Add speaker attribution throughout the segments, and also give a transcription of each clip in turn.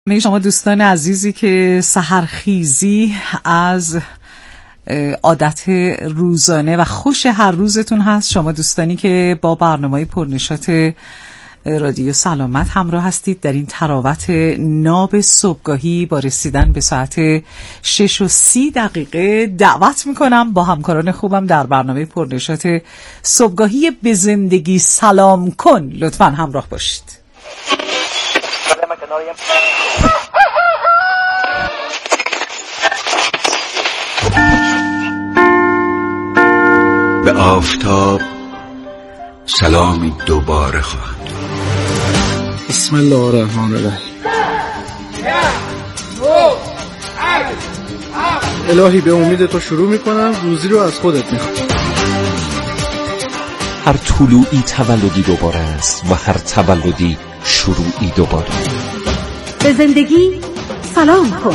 Speaker 1: شما دوستان عزیزی که سحرخیزی از عادت روزانه و خوش هر روزتون هست، شما دوستانی که با برنامه پرنشاط رادیو سلامت همراه هستید در این تراوت ناب صبحگاهی با رسیدن به ساعت 6:30 دعوت میکنم با همکاران خوبم در برنامه پرنشاط صبحگاهی به زندگی سلام کن لطفاً همراه باشید.
Speaker 2: به آفتاب سلامی دوباره خواهد.
Speaker 3: بسم الله الرحمن الرحیم. الهی به امید تو شروع میکنم، روزی رو از خودت میخوام.
Speaker 4: هر طلوعی تولدی دوباره است و هر تولدی شروعی دوباره.
Speaker 5: به زندگی سلام کن.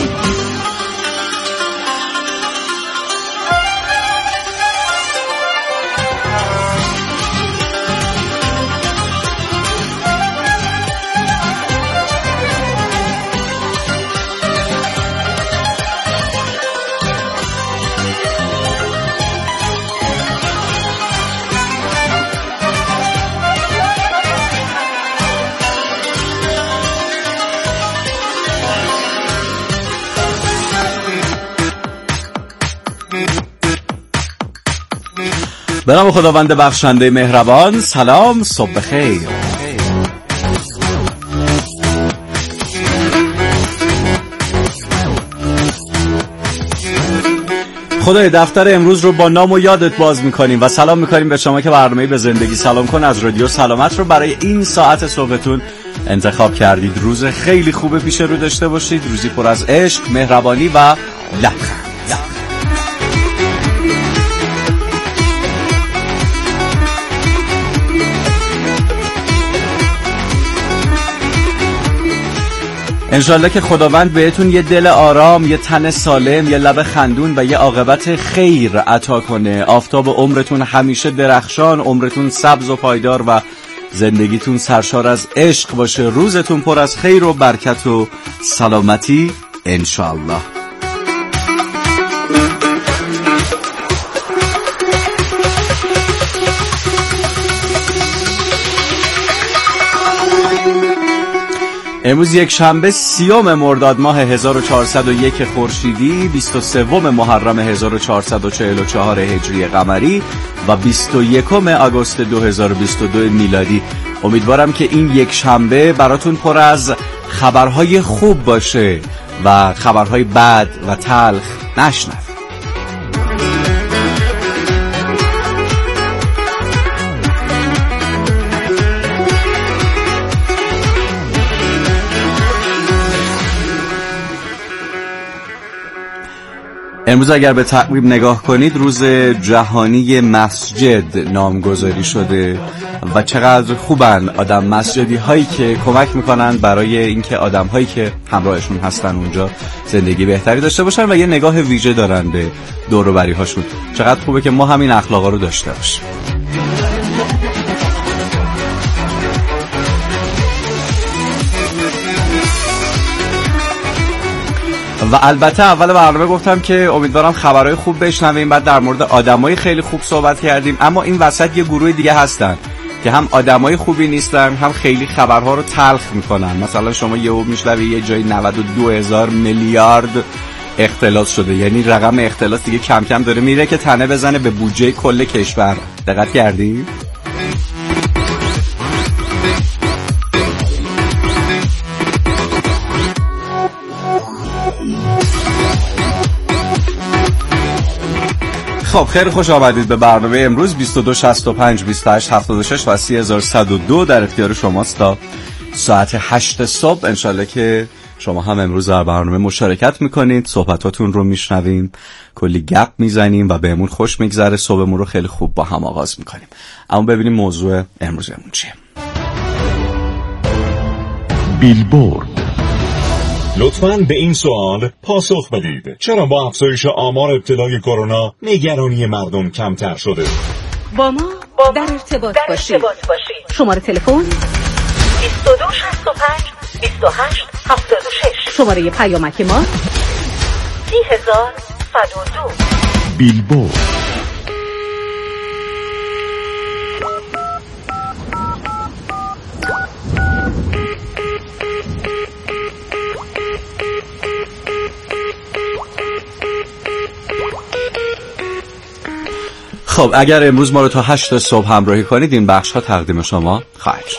Speaker 6: به نام خداوند بخشنده مهربان. سلام، صبح بخیر. خدای دفتر امروز رو با نام و یادت باز میکنیم و سلام میکنیم به شما که برنامه به زندگی سلام کن از رادیو سلامت رو برای این ساعت صبحتون انتخاب کردید. روز خیلی خوب پیش رو داشته باشید، روزی پر از عشق، مهربانی و لبخند. انشالله که خداوند بهتون یه دل آرام، یه تن سالم، یه لب خندون و یه عاقبت خیر عطا کنه. آفتاب عمرتون همیشه درخشان، عمرتون سبز و پایدار و زندگیتون سرشار از عشق باشه. روزتون پر از خیر و برکت و سلامتی انشالله. امروز یک شنبه 30 مرداد ماه 1401 خورشیدی، 23 محرم 1444 هجری قمری و 21 آگوست 2022 میلادی. امیدوارم که این یک شنبه براتون پر از خبرهای خوب باشه و خبرهای بد و تلخ نشنوید. امروز اگر به تقویم نگاه کنید روز جهانی مسجد نامگذاری شده و چقدر خوبن آدم مسجدی هایی که کمک میکنن برای اینکه آدم هایی که همراهشون هستن اونجا زندگی بهتری داشته باشن و یه نگاه ویژه دارن به دور و بری هاشون. چقدر خوبه که ما همین اخلاقا رو داشته باشیم. و البته اول برنامه گفتم که امیدوارم خبرهای خوب بشنویم، بعد در مورد آدمای خیلی خوب صحبت کردیم، اما این وسط یه گروه دیگه هستن که هم آدمای خوبی نیستن هم خیلی خبرها رو تلخ میکنن. مثلا شما یهو میشنوی یه جایی 92,000 میلیارد اختلاس شده، یعنی رقم اختلاس دیگه کم کم داره میره که تنه بزنه به بودجه کل کشور. دقت کردی؟ خب خیلی خوش آمدید به برنامه امروز 2265 2876 و 3102 در اختیار شماست تا ساعت 8 صبح. انشالله که شما هم امروز در برنامه مشارکت میکنید، صحبتاتون رو میشنویم، کلی گپ میزنیم و بهمون خوش میگذره. صبحمون رو خیلی خوب با هم آغاز میکنیم. اما ببینیم موضوع امروزمون چیه.
Speaker 7: بیلبورد. لطفاً به این سوال پاسخ بدید: چرا با افزایش آمار ابتلای کرونا نگرانی مردم کمتر شده؟
Speaker 5: با ما در ارتباط باشید. شماره تلفن 2265 2876. شماره پیامک ما 30102.
Speaker 4: بیلبورد.
Speaker 6: خب اگر امروز ما رو تا 8 صبح همراهی کنید این بخش ها تقدیم شما خواهد شد.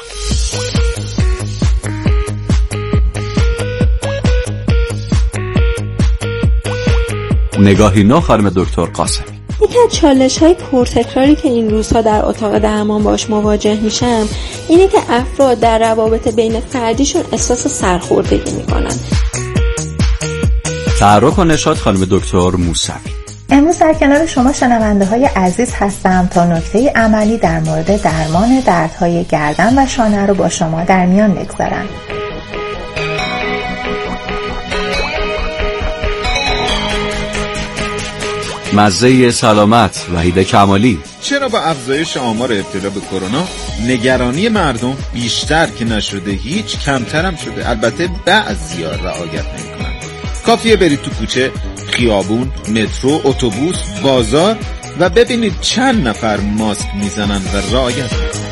Speaker 6: نگاهی نو خانم دکتر قاسمی.
Speaker 8: یکی از چالش‌های پرتکراری که این روزها در اتاق درمان باش مواجه میشم اینه که افراد در روابط بین فردیشون احساس سرخوردگی میکنن.
Speaker 6: تحرک و نشاط خانم دکتر موسوی.
Speaker 9: امروز در کنار شما شنونده های عزیز هستم تا نکته عملی در مورد درمان دردهای گردن و شانه رو با شما در میان بگذارم.
Speaker 6: مزه سلامت وحید کمالی.
Speaker 10: چرا با افزایش آمار ابتلا به کرونا نگرانی مردم بیشتر که نشده هیچ کمتر هم شده؟ البته بعضیا رعایت نمی‌کنن. کافیه برید تو کوچه، خیابون، مترو، اتوبوس، بازار و ببینید چند نفر ماسک میزنن و رعایت میکنن.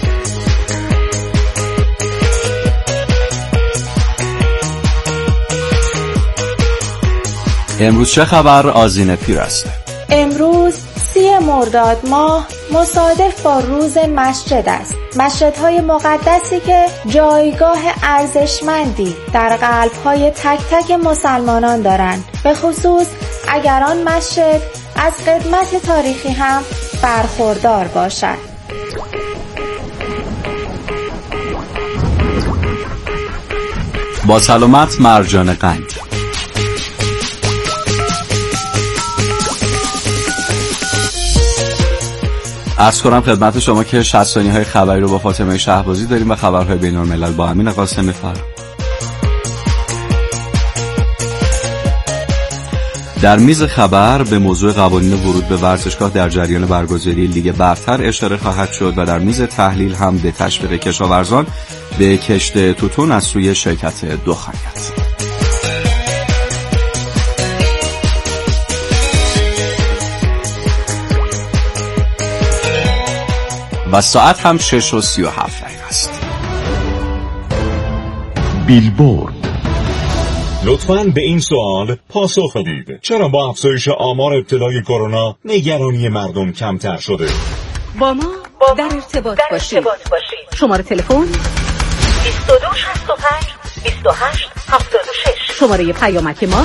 Speaker 6: امروز چه خبر؟ آذین پیر است.
Speaker 11: امروز 30 مرداد ماه مصادف با روز مسجد است. مسجدهای مقدسی که جایگاه ارزشمندی در قلب‌های تک تک مسلمانان دارند، به خصوص اگر آن مسجد از قدمت تاریخی هم برخوردار باشد.
Speaker 6: با سلامت مرجان قند. عرض کنم خدمت شما که 60 ثانیه‌های خبری رو با فاطمه شهبازی داریم و خبرهای بین‌الملل با امین قاسمی فرا. در میز خبر به موضوع قوانین ورود به ورزشگاه در جریان برگزاری لیگ برتر اشاره خواهد شد و در میز تحلیل هم به تشویق کشاورزان به کشت توتون از سوی شرکت دخانیات. و ساعت هم 6:37 است.
Speaker 4: بیلبورد.
Speaker 7: لطفاً به این سوال پاسخ بدید: چرا با افزایش آمار ابتلای کرونا نگرانی مردم کمتر شده؟
Speaker 5: با ما در ارتباط باشید. شماره تلفن
Speaker 11: 2265 2876.
Speaker 5: شماره پیامک ما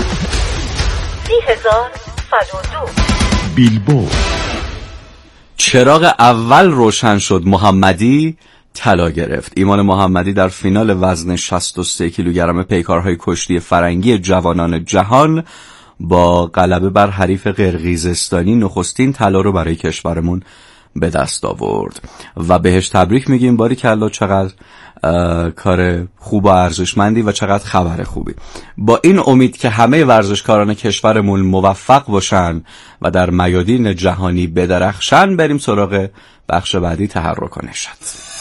Speaker 11: 30102.
Speaker 4: بیلبورد.
Speaker 6: چراغ اول روشن شد، محمدی طلا گرفت. ایمان محمدی در فینال وزن 63 کیلوگرم پیکارهای کشتی فرنگی جوانان جهان با غلبه بر حریف قرقیزستانی نخستین طلا رو برای کشورمون به دست آورد و بهش تبریک میگیم. باریکلا، چقدر کار خوب و ارزشمندی و چقدر خبر خوبی. با این امید که همه ورزشکاران کشورمون موفق باشن و در میادین جهانی بدرخشن، بریم سراغ بخش بعدی، تحرک و نشاط.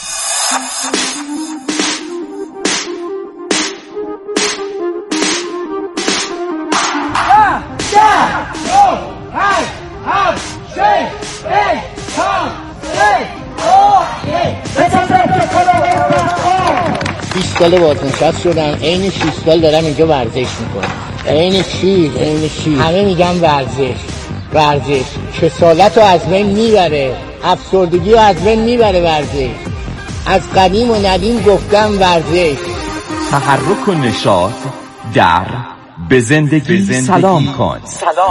Speaker 12: سال بازنشست شدم، عین 6 سال دارم اینجا ورزش میکنم. عین چی؟ همه میگم ورزش کسالت رو از بین میبره، افسردگی رو از بین میبره ورزش. از قدیم و ندیم گفتم ورزش.
Speaker 4: تحرک و نشاط در به زندگی سلام کن.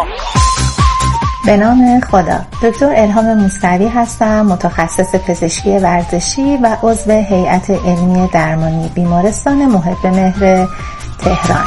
Speaker 9: به نام خدا. دکتر الهام موسوی هستم، متخصص پزشکی ورزشی و عضو هیئت علمی درمانی بیمارستان محب مهر تهران.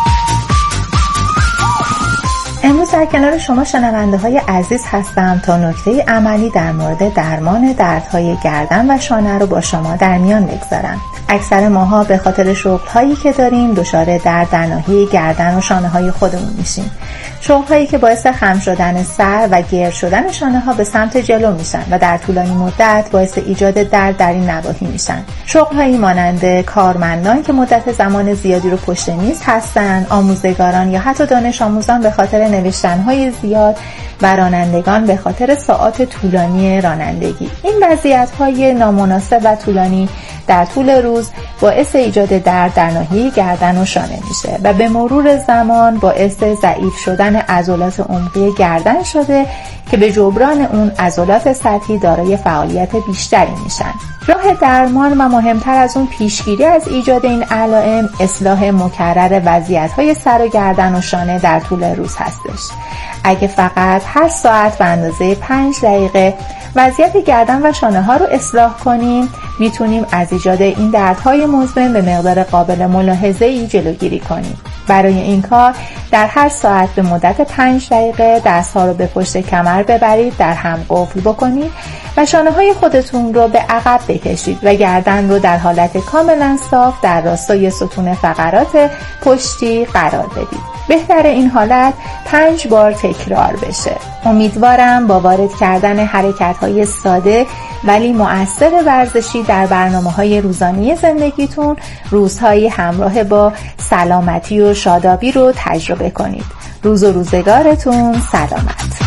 Speaker 9: امروز در کنار شما شنونده های عزیز هستم تا نکته عملی در مورد درمان دردهای گردن و شانه رو با شما در میان بگذارم. اکثر ماها به خاطر شغل‌هایی که داریم دچار درد در ناحیه گردن و شانه‌های خودمون میشیم. شغل‌هایی که باعث خم شدن سر و گرد شدن شانه‌ها به سمت جلو میشن و در طولانی مدت باعث ایجاد درد در این نواحی میشن. شغل‌هایی مانند کارمندان که مدت زمان زیادی رو پشت میز هستن، آموزگاران یا حتی دانش آموزان به خاطر نوشتن‌های زیاد و رانندگان به خاطر ساعات طولانی رانندگی. این وضعیت‌های نامناسب و طولانی در طول روز باعث ایجاد درد در ناحیه گردن و شانه میشه و به مرور زمان باعث ضعیف شدن عضلات عمقی گردن شده که به جبران اون عضلات سطحی دارای فعالیت بیشتری میشن. راه درمان و مهمتر از اون پیشگیری از ایجاد این علائم اصلاح مکرر وضعیت‌های سر و گردن و شانه در طول روز هستش. اگه فقط هر ساعت به اندازه 5 دقیقه وضعیت گردن و شانه ها رو اصلاح کنیم میتونیم از ایجاد این دردهای مزمن به مقدار قابل ملاحظه‌ای جلوگیری کنیم. برای این کار در هر ساعت به مدت 5 دقیقه دستها رو به پشت کمر ببرید، در هم قفل بکنید و شانه های خودتون رو به عقب بکشید و گردن رو در حالت کاملا صاف در راستای ستون فقرات پشتی قرار بدید. بهتر این حالت 5 بار تکرار بشه. امیدوارم با وارد کردن حرکت‌های ساده ولی مؤثر ورزشی در برنامه‌های روزانه زندگیتون روزهایی همراه با سلامتی و شادابی رو تجربه کنید. روز و روزگارتون سلامت.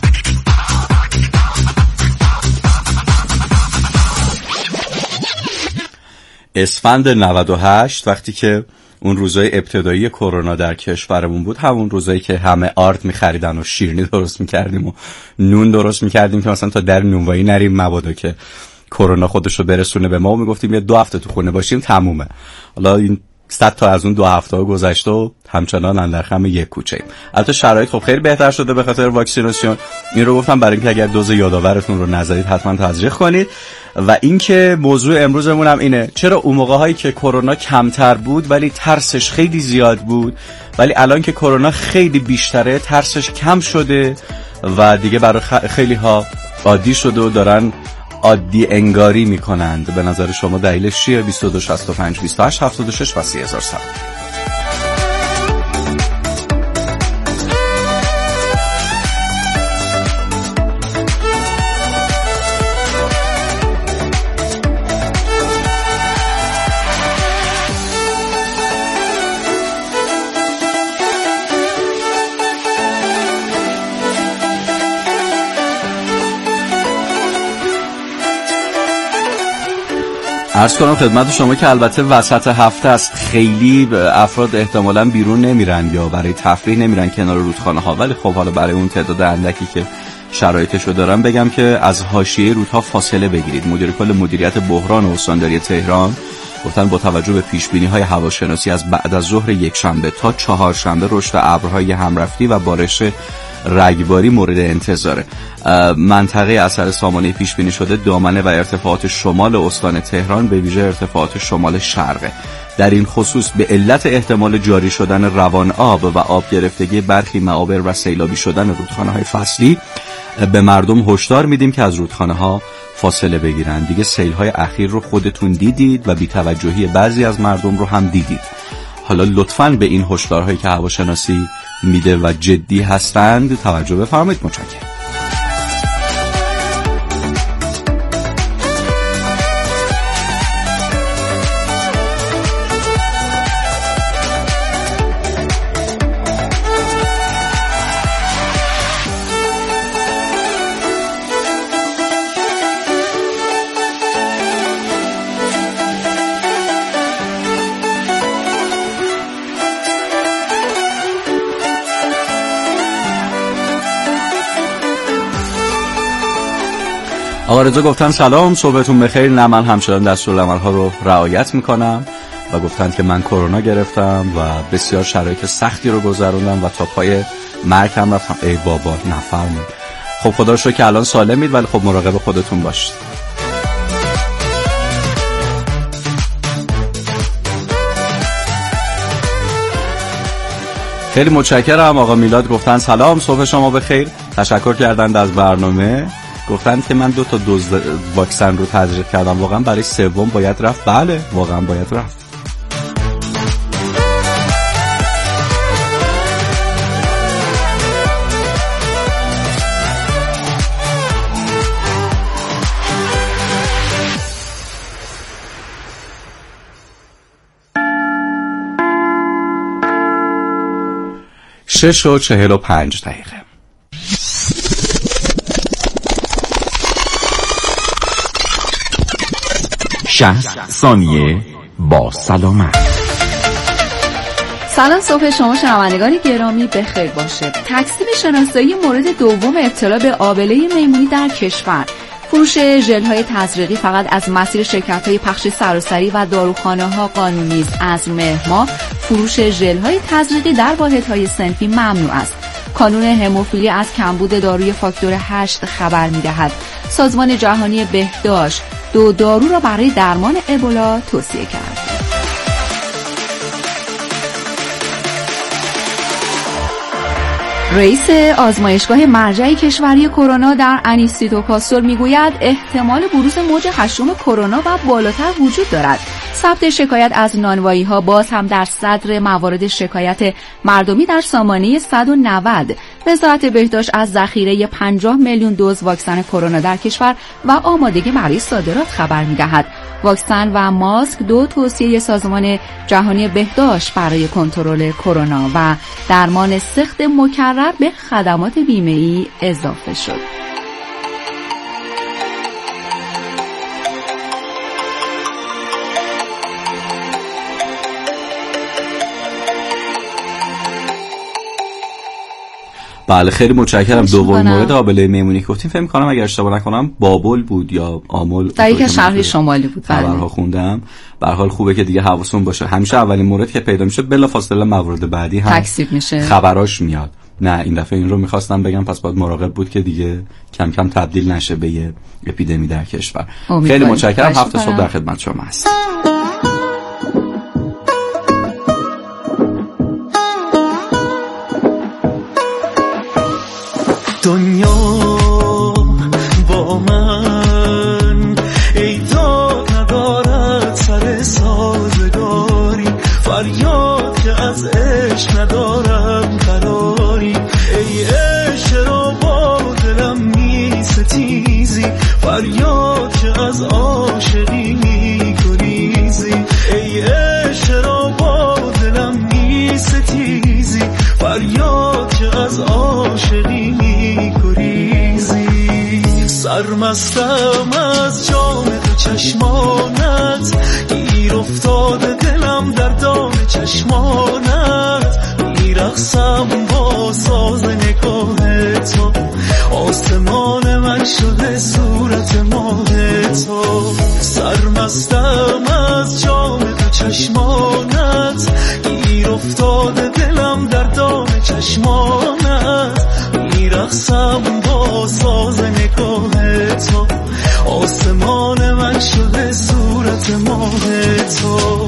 Speaker 6: اسفند 98 وقتی که اون روزای ابتدایی کرونا در کشورمون بود، همون روزایی که همه آرد می‌خریدن و شیرینی درست می‌کردیم و نون درست می‌کردیم که مثلا تا در نونوایی نریم مبادا که کرونا خودش رو برسونه به ما و میگفتیم یه 2 هفته تو خونه باشیم تمومه. حالا این 100 تا از اون 2 هفته گذشته و همچنان اندر خم یک کوچه ایم. البته شرایط خب خیلی بهتر شده به خاطر واکسیناسیون. این رو گفتم برای اینکه اگر دوز یادآورتون رو نزدید حتما تزریق کنید. و اینکه موضوع امروزمون هم اینه چرا اون موقع‌هایی که کرونا کمتر بود ولی ترسش خیلی زیاد بود، ولی الان که کرونا خیلی بیشتره ترسش کم شده و دیگه برای خیلی ها عادی شده و دارن عادی انگاری میکنند. به نظر شما دلیلش چیه؟ 22 65 28 76 و 30,000 سلام. عرض کنم خدمت شما که البته وسط هفته است، خیلی افراد احتمالاً بیرون نمیرن یا برای تفریح نمیرن کنار رودخانه ها، ولی خب حالا برای اون تعداد اندکی که شرایطشو دارم بگم که از حاشیه رودها فاصله بگیرید. مدیر کل مدیریت بحران و استانداری تهران گفتن با توجه به پیشبینی‌های هواشناسی از بعد از ظهر یکشنبه تا چهارشنبه رشد ابرهای همرفتی و بارش رگباری مورد انتظاره. منطقه اثر سامانه پیش بینی شده دامنه و ارتفاعات شمال استان تهران به ویژه ارتفاعات شمال شرقه. در این خصوص به علت احتمال جاری شدن روان آب و آب گرفتگی برخی معابر و سیلابی شدن رودخانه‌های فصلی به مردم هشدار میدیم که از رودخانه‌ها فاصله بگیرن. دیگه سیل‌های اخیر رو خودتون دیدید و بی‌توجهی بعضی از مردم رو هم دیدید. حالا لطفاً به این هشدارهایی که هواشناسی میده و جدی هستند توجه بفرمایید. متشکرم. آقا رضا گفتن سلام، صبحتون بخیر. نه من همچنان دستورالعمل‌ها رو رعایت میکنم و گفتن که من کرونا گرفتم و بسیار شرایط سختی رو گذروندم و تا پای مرگ هم رفتم. ای بابا نفرمایید. خب خدا رو شکر که الان سالمید، ولی خب مراقب خودتون باشید. خیلی متشکرم. آقا میلاد گفتن سلام، صبح شما بخیر. تشکر کردند از برنامه گفتن که من 2 دوز واکسن رو تزریق کردم، واقعا برای سوم باید رفت؟ بله واقعا باید رفت. شش و 45 دقیقه.
Speaker 4: 60 ثانیه با سلامت.
Speaker 13: سلام، صبح شما شنوندگان گرامی بخیر باشه. تکذیب شناسایی مورد دوم ابتلا به آبله میمونی در کشور. فروش ژل‌های تزریقی فقط از مسیر شرکت‌های پخش سراسری و داروخانه‌ها قانونی است. از مهر ماه فروش ژل‌های تزریقی در واحدهای صنفی ممنوع است. کانون هموفیلی از کمبود داروی فاکتور 8 خبر می‌دهد. سازمان جهانی بهداشت 2 دارو را برای درمان ابولا توصیه کرد. رئیس آزمایشگاه مرجع کشوری کرونا در انیستیتو پاستور میگوید احتمال بروز موج 8 کرونا و بالاتر وجود دارد. ثبت شکایت از نانوایی‌ها باز هم در صدر موارد شکایت مردمی در سامانه 190. وزارت بهداشت از ذخیره 50 میلیون دوز واکسن کرونا در کشور و آمادگی برای صادرات خبر می‌دهد. واکسن و ماسک 2 توصیه سازمان جهانی بهداشت برای کنترل کرونا و درمان سخت مکرر به خدمات بیمه‌ای اضافه شد.
Speaker 6: بله خیلی متشکرم. دومین مورد آبله میمونی که گفتیم فکر می‌کنم اگر اشتباه نکنم بابل بود یا آمل،
Speaker 13: در یک شهر شمالی بود.
Speaker 6: خبرها خوندم. به هر حال خوبه که دیگه حواستون باشه، همیشه اولین مورد که پیدا میشه بلافاصله موارد بعدی هم
Speaker 13: تکذیب میشه،
Speaker 6: خبراش میاد. نه این دفعه این رو می‌خواستم بگم، پس باید مراقب بود که دیگه کم کم تبدیل نشه به یه اپیدمی در کشور. خیلی متشکرم. 7 صبح در خدمت شما هستم.
Speaker 14: دنیا با من ای داد ندارد سر سازگاری، فریاد که از عشق ندارم قراری. ای عشق را با دلم می ستیزی، فریاد که از عاشقی می گریزی. ای عشق را با دلم می ستیزی، فریاد که از عاشقی می گریزی. سرمستم از جام تو چشمانت، گیر افتاده دلم در دام چشمانت. میرقصم با ساز نگاه تو، آسمان من شده صورت ماه تو. سرمستم از جام تو چشمانت، گیر افتاده دلم در دام چشمانت. میرقصم با ساز نگاه تو، آسمان من شده صورت ماه تو.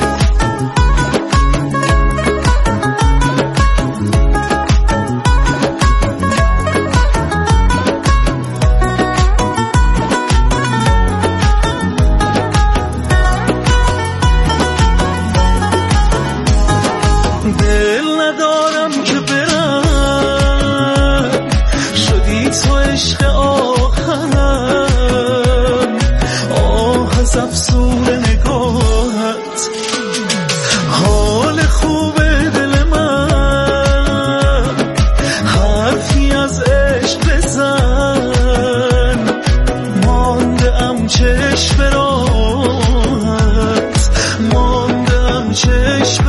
Speaker 14: افسون نگاهت حال خوب دل من، حرفی از عشق بزن. مانده ام چشم راهت، مانده ام چشم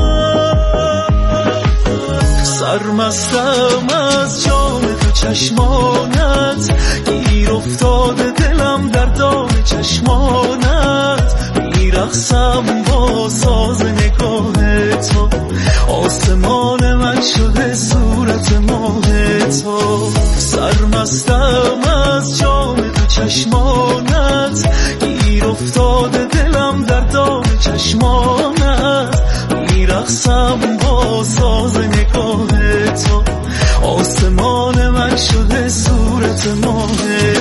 Speaker 14: راهت. سرمستم از جام تو چشمانت، گیر افتاده دلم در دام چشمانت. میرقصم با ساز نگاه تو، آسمان من شده صورت ماه تو. سرمستم از جام تو چشمانت، گیر افتاده دلم در دام چشمانت. میرقصم با ساز نگاه تو، آسمان من شده صورت ماه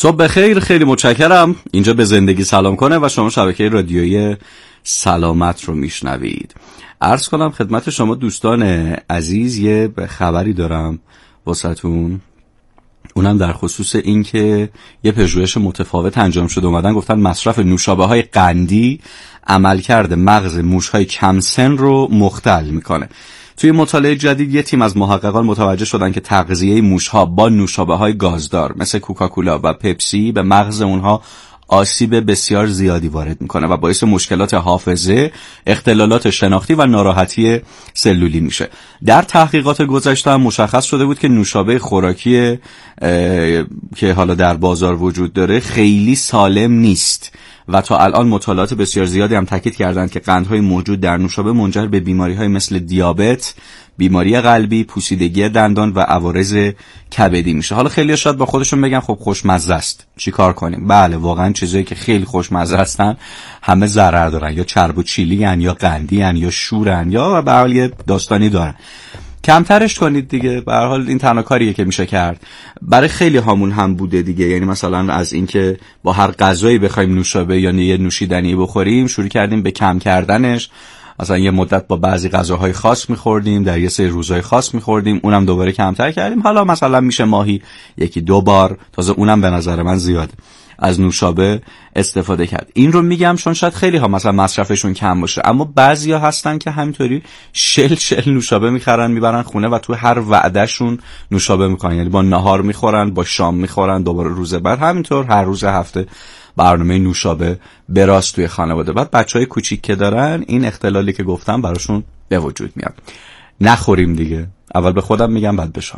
Speaker 6: صبح بخیر، خیلی متشکرم. اینجا به زندگی سلام کنه و شما شبکه رادیویی سلامت رو میشنوید. عرض کنم خدمت شما دوستان عزیز یه خبری دارم واسهتون، اونم در خصوص این که یه پژوهش متفاوت انجام شده. اومدن گفتن مصرف نوشابه‌های قندی عملکرد مغز موش‌های کم سن رو مختل میکنه. توی مطالعه جدید یه تیم از محققان متوجه شدن که تغذیه موش‌ها با نوشابه‌های گازدار مثل کوکاکولا و پپسی به مغز اونها آسیب بسیار زیادی وارد میکنه و باعث مشکلات حافظه، اختلالات شناختی و ناراحتی سلولی میشه. در تحقیقات گذشته هم مشخص شده بود که نوشابه خوراکی که حالا در بازار وجود داره خیلی سالم نیست و تا الان مطالعات بسیار زیادی هم تاکید کردند که قندهای موجود در نوشابه منجر به بیماری‌های مثل دیابت، بیماری قلبی، پوسیدگی دندان و عوارض کبدی میشه. حالا خیلی‌ها شاید با خودشون بگن خب خوشمزه است، چیکار کنیم؟ بله، واقعا چیزایی که خیلی خوشمزه هستن همه ضرر دارن، یا چرب و چیلی ان، یا قندی ان، یا شورن، یا به هر حال یه داستانی دارن. کمترش کنید دیگه. به هر حال این تنها کاریه که میشه کرد. برای خیلی هامون هم بوده دیگه، یعنی مثلا از اینکه با هر غذایی بخوایم نوشابه یا یه نوشیدنی بخوریم شروع کردیم به کم کردنش. مثلا یه مدت با بعضی غذاهای خاص میخوردیم، در یه سری روزهای خاص میخوردیم، اونم دوباره کمتر کردیم. حالا مثلا میشه ماهی 1-2 بار، تازه اونم به نظر من زیاد، از نوشابه استفاده کرد. این رو میگم چون شاید خیلی ها مثلا مصرفشون کم باشه، اما بعضیا هستن که همینطوری شل نوشابه میخرن میبرن خونه و تو هر وعدهشون نوشابه میکنن. یعنی با نهار میخورن، با شام میخورن، دوباره روز بعد همینطور هر روز هفته برنامه نوشابه براست توی خانواده. بعد بچهای کوچیک که دارن این اختلالی که گفتم براشون به وجود میاد. نخوریم دیگه. اول به خودم میگم بعد به شما.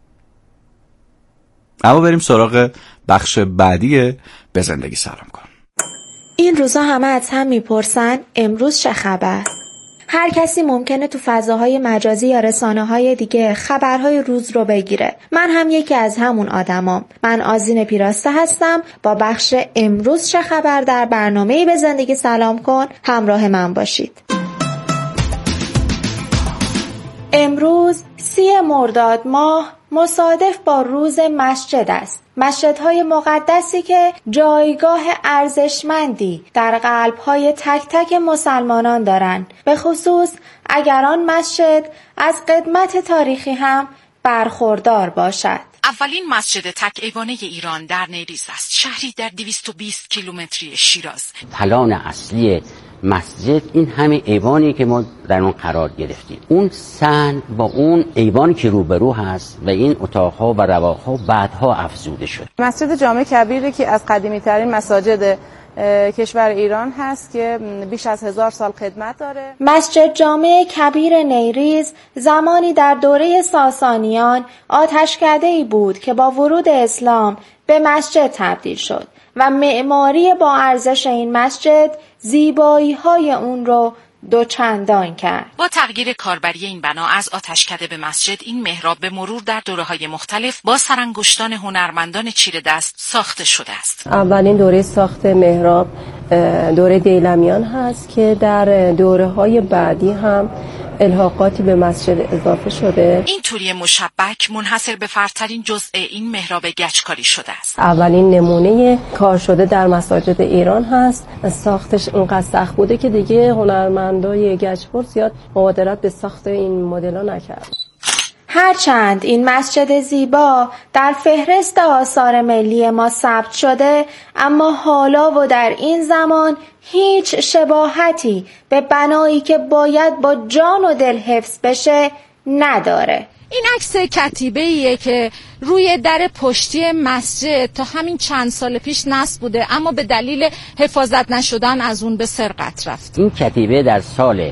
Speaker 6: اما بریم سراغ بخش بعدی به زندگی سلام کن.
Speaker 11: این روزا همه از هم میپرسن امروز چه خبر؟ هر کسی ممکنه تو فضاهای مجازی یا رسانه‌های دیگه خبرهای روز رو بگیره. من هم یکی از همون آدمام. من آذین پیراسته هستم. با بخش امروز چه خبر در برنامه به زندگی سلام کن همراه من باشید. امروز 30 مرداد ماه مصادف با روز مسجد است. مسجدهای مقدسی که جایگاه ارزشمندی در قلب‌های تک تک مسلمانان دارند، به خصوص اگر آن مسجد از قدمت تاریخی هم برخوردار باشد.
Speaker 15: اولین مسجد تک ایوانه ایران در نیریز است، شهری در 220 کیلومتری شیراز.
Speaker 16: پلان اصلی مسجد این همه ایوانی که ما در اون قرار گرفتیم، اون سن با اون ایوانی که روبرو هست و این اتاقها و رواقها بعدها افزوده شد.
Speaker 17: مسجد جامع کبیری که از قدیمی ترین مساجد کشور ایران هست که بیش از 1000 سال خدمت داره.
Speaker 11: مسجد جامع کبیر نیریز زمانی در دوره ساسانیان آتشکده‌ای بود که با ورود اسلام به مسجد تبدیل شد و معماری با ارزش این مسجد زیبایی‌های اون رو دوچندان کرد.
Speaker 15: با تغییر کاربری این بنا از آتشکده به مسجد، این محراب به مرور در دوره‌های مختلف با سرانگشتان هنرمندان چیره دست ساخته شده است.
Speaker 18: اولین دوره ساخت محراب دوره دیلمیان هست که در دوره‌های بعدی هم الحاقاتی به مسجد اضافه شده.
Speaker 15: این توری مشبک منحصر به فردترین جزء این محراب گچکاری شده است.
Speaker 18: اولین نمونه کار شده در مساجد ایران هست. ساختش اونقدر سخت بوده که دیگه هنرمندای گچبر زیاد مبادرت به ساخت این مدل‌ها نکرد.
Speaker 11: هرچند این مسجد زیبا در فهرست آثار ملی ما ثبت شده، اما حالا و در این زمان هیچ شباهتی به بنایی که باید با جان و دل حفظ بشه نداره.
Speaker 19: این عکس کتیبه‌ایه که روی در پشتی مسجد تا همین چند سال پیش نصب بوده، اما به دلیل حفاظت نشدن از اون به سرقت رفت.
Speaker 16: این کتیبه در سال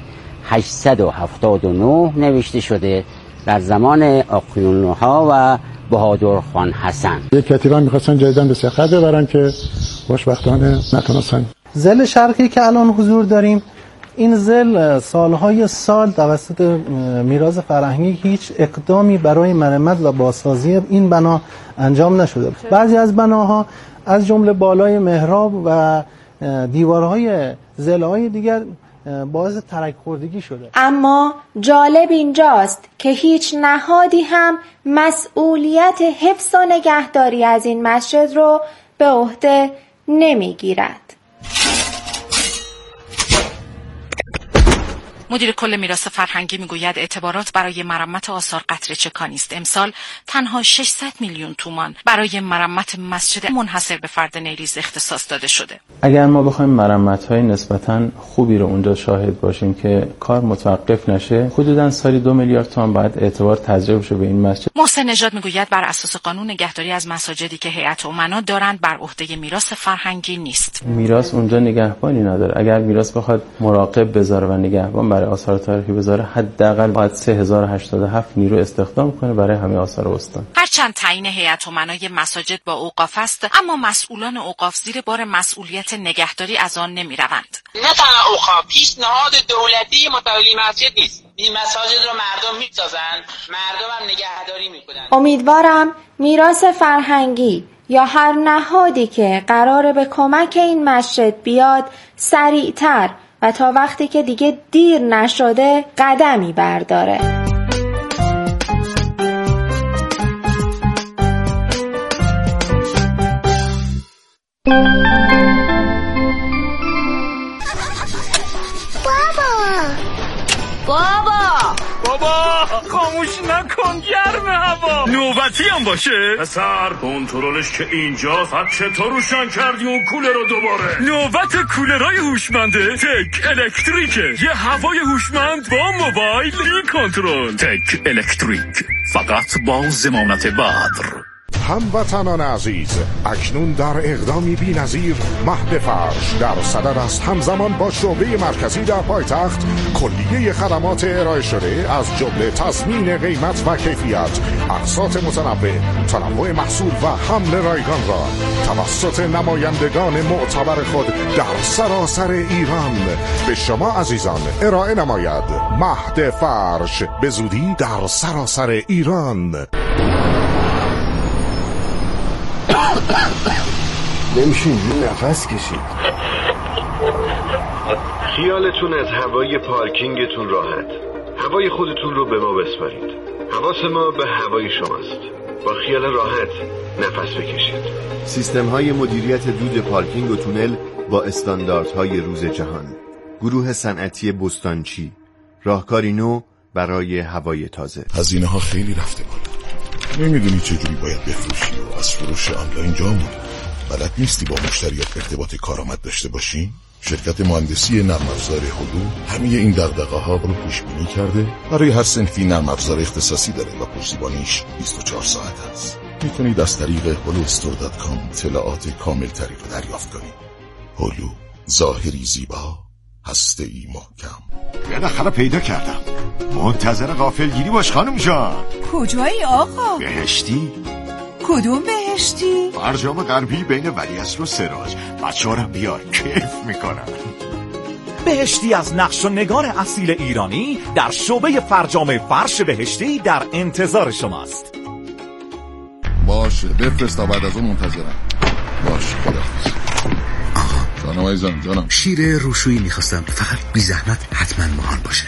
Speaker 16: 879 نوشته شده در زمان آقایون‌ها و بهادر خان حسن.
Speaker 20: یک کتیبه می‌خواستن جدیداً به سرقت ببرن که خوشبختانه نتونستن.
Speaker 3: زل شرقی که الان حضور داریم، این زل سالهای سال توسط میراث فرهنگی هیچ اقدامی برای مرمت و بازسازی این بنا انجام نشده. بعضی از بناها از جمله بالای محراب و دیوارهای زل‌های دیگر باعث ترک خوردگی شده.
Speaker 11: اما جالب اینجاست که هیچ نهادی هم مسئولیت حفظ و نگهداری از این مسجد رو به عهده نمیگیرد.
Speaker 15: مدیر کل میراث فرهنگی میگوید اعتبارات برای مرمت آثار قطره چکانی است. امسال تنها 600 میلیون تومان برای مرمت مسجد منحصر به فرد نیریز اختصاص داده شده.
Speaker 21: اگر ما بخوایم مرمت‌های نسبتاً خوبی رو اونجا شاهد باشیم که کار متوقف نشه، حدوداً سالی 2 میلیارد تومان باید اعتبار تزریق بشه به این مسجد.
Speaker 15: محسن نژاد میگوید بر اساس قانون نگهداری از مساجدی که هیئت امنا دارند بر عهده میراث فرهنگی نیست.
Speaker 21: میراث اونجا نگهبانی نداره. اگر میراث بخواد مراقب بذاره و نگهبان برای آثار تاریخی بذاره، حداقل باید 3087 نیرو استخدام کنه برای همه آثار استان.
Speaker 15: هرچند تعیین هیئت امنای مساجد با اوقاف است، اما مسئولان اوقاف زیر بار مسئولیت نگهداری از آن نمیروند.
Speaker 22: نه تنها اوقاف، هیچ نهاد دولتی متولی مسجد نیست. این مساجد رو مردم میسازن، مردم هم نگهداری میکنن.
Speaker 11: امیدوارم میراث فرهنگی یا هر نهادی که قراره به کمک این مسجد بیاد سریعتر و تا وقتی که دیگه دیر نشده قدمی برداره.
Speaker 14: بابا خاموش نکن، گرم هوا. نوبتی هم باشه پسر، کنترلش که اینجا فقط چطور روشن کردی اون کولر رو دوباره؟ نوبت کولرای هوشمنده تک الکتریکه. یه هوای هوشمند با موبایل کنترل. تک الکتریک، فقط با ضمانت بدر.
Speaker 23: هموطنان عزیز، اکنون در اقدامی بی‌نظیر مهد فرش در صدد است همزمان با شعبه مرکزی در پایتخت کلیه خدمات ارائه شده از جمله تضمین قیمت و کیفیت، اقساط متنوع، تنوع محصول و حمل رایگان را توسط نمایندگان معتبر خود در سراسر ایران به شما عزیزان ارائه نماید. مهد فرش به زودی در سراسر ایران.
Speaker 24: نمیشین نفس کشید.
Speaker 25: خیالتون از هوای پارکینگتون راحت. هوای خودتون رو به ما بسپارید. حواس ما به هوای شماست. با خیال راحت نفس بکشید.
Speaker 24: سیستم های مدیریت دود پارکینگ و تونل با استانداردهای روز جهان. گروه صنعتی بستانچی، راهکاری نو برای هوای تازه.
Speaker 23: هزینه ها خیلی رفته بالا. نمیدونی چجوری باید بفروشی و از فروش آنلاین جا موندی. بلد نیستی با مشتریات ارتباط کارآمد داشته باشی؟ شرکت مهندسی نرم افزار هلو همه این دغدغه‌ها رو پیش بینی کرده. برای هر صنفی نرم افزار اختصاصی داره و پشتیبانیش 24 ساعت است. میتونید از طریق holostore.com اطلاعات کامل تری رو دریافت کنید. هلو، ظاهری زیبا، هسته‌ای محکم.
Speaker 24: بالاخره پیدا کردم. منتظر غافلگیری باش خانم جان.
Speaker 26: کجایی آقا؟
Speaker 24: بهشتی؟
Speaker 26: کدوم بهشتی؟
Speaker 24: فرجام غربی بین ولیعصر و سراج. بچه‌ها رو بیار، کیف میکنن.
Speaker 27: بهشتی از نقش و نگار اصیل ایرانی در شعبه فرجام فرش بهشتی در انتظار شماست.
Speaker 23: باشه بفرست تا بعد از اون منتظرم. باشه خداحافظ. جانم عزیزم جانم.
Speaker 28: شیر روشویی میخواستم، فقط بی زحمت حتما ماهان باشه.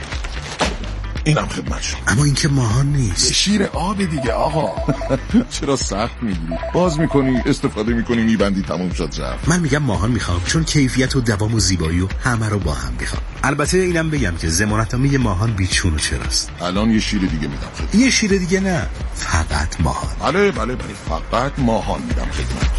Speaker 23: اینم خدمت شما.
Speaker 28: اما این که ماهان نیست.
Speaker 23: شیر آب دیگه آقا. چرا سخت میگیری؟ باز میکنی، استفاده میکنی، میبندی، تموم شد رفت.
Speaker 28: من میگم ماهان میخوام، چون کیفیت و دوام و زیبایی و همه رو با هم میخوام. البته اینم بگم که ضمانتنامه ماهان بیچون و چراست.
Speaker 23: الان یه شیر دیگه میدم خدمت.
Speaker 28: یه شیر دیگه نه، فقط ماهان.
Speaker 23: بله فقط ماهان میدم خدمت.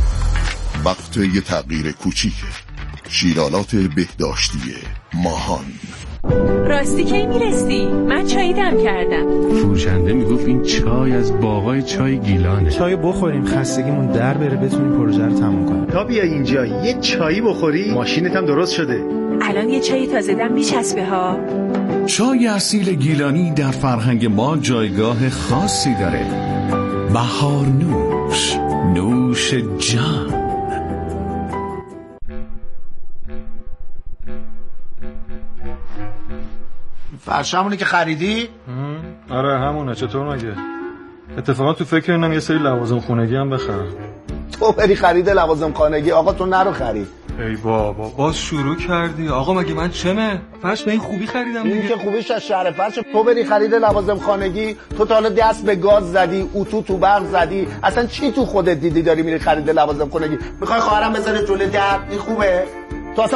Speaker 23: وقت یه تغییر کوچیکه. شیرالات بهداشتی ماهان.
Speaker 5: راستی کی میرسی؟ من چایی دم کردم.
Speaker 29: فروشنده میگفت این چای از باغای چای گیلانه.
Speaker 30: چای بخوریم خستگیمون در بره، بتونیم پروژه رو تموم کنیم. تا بیای اینجا یه چایی بخوری ماشینت هم درست شده.
Speaker 5: الان یه چای تازه دم میچسبه ها.
Speaker 29: چای اصیل گیلانی در فرهنگ ما جایگاه خاصی داره. بهار نوش، نوش جان.
Speaker 24: فرش همونه که خریدی؟
Speaker 30: آره همونه. چطور مگه؟ اتفاقا تو فکر اینم یه سری لوازم خونگی هم بخرم.
Speaker 24: تو بری خرید لوازم خانگی؟ آقا تو نرو خرید.
Speaker 1: ای بابا باز شروع کردی. آقا مگه من چمه؟ فرش به این خوبی خریدم دیگه.
Speaker 2: این که خوبیش از شهر فرش. تو بری خرید لوازم خانگی، تو تا حالا دست به گاز زدی، اتو تو برق زدی، اصلا چی تو خودت دیدی داری میری خرید لوازم خانگی؟ میخوای خواهرم بذاره جلوی در؟ این خوبه؟